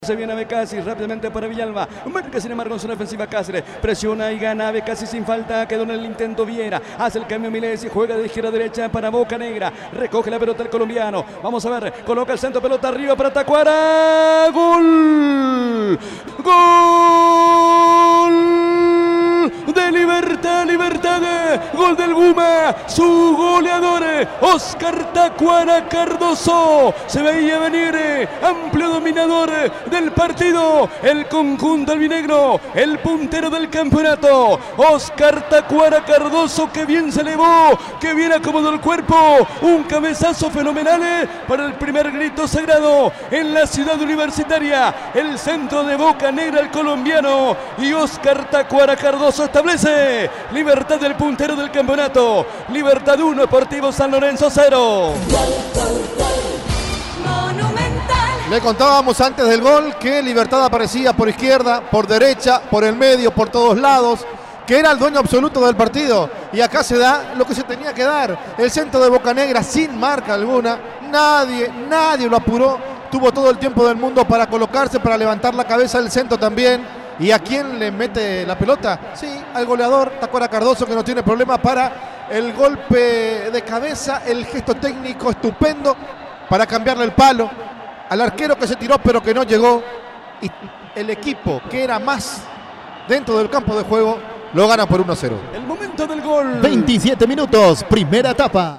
Se viene Becasis rápidamente para Villalba. Marca sin embargo en zona ofensiva Cáceres. Presiona y gana Becasis sin falta. Quedó en el intento Viera. Hace el cambio Milesi. Juega de izquierda a derecha para Boca Negra. Recoge la pelota el colombiano. Vamos a ver. Coloca el centro, pelota arriba para Tacuara. ¡Gol! ¡Gol! De Libertad, Libertad. Gol del Guma. Su goleador, Oscar Tacuara Cardoso. Se veía venir. Amplio dominador del partido, el conjunto albinegro, el puntero del campeonato, Oscar Tacuara Cardoso, que bien se elevó, que bien acomodó el cuerpo, un cabezazo fenomenal para el primer grito sagrado en la ciudad universitaria, el centro de Boca Negra, el colombiano, y Oscar Tacuara Cardoso establece Libertad del puntero del campeonato, Libertad 1, Sportivo San Lorenzo 0. Le contábamos antes del gol que Libertad aparecía por izquierda, por derecha, por el medio, por todos lados, que era el dueño absoluto del partido. Y acá se da lo que se tenía que dar. El centro de Boca Negra sin marca alguna. Nadie lo apuró. Tuvo todo el tiempo del mundo para colocarse, para levantar la cabeza del centro también. ¿Y a quién le mete la pelota? Sí, al goleador Tacuara Cardoso, que no tiene problema para el golpe de cabeza, el gesto técnico estupendo para cambiarle el palo al arquero que se tiró pero que no llegó, y el equipo que era más dentro del campo de juego lo gana por 1-0. El momento del gol. 27 minutos, primera etapa.